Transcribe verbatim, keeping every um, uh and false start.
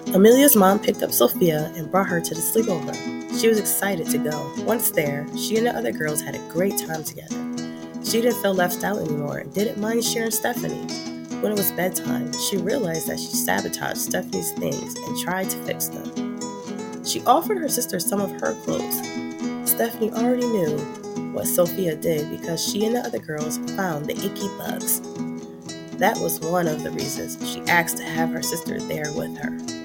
Amelia's mom picked up Sophia and brought her to the sleepover. She was excited to go. Once there, she and the other girls had a great time together. She didn't feel left out anymore and didn't mind sharing Stephanie. When it was bedtime, she realized that she sabotaged Stephanie's things and tried to fix them. She offered her sister some of her clothes. Stephanie already knew what Sophia did because she and the other girls found the icky bugs. That was one of the reasons she asked to have her sister there with her.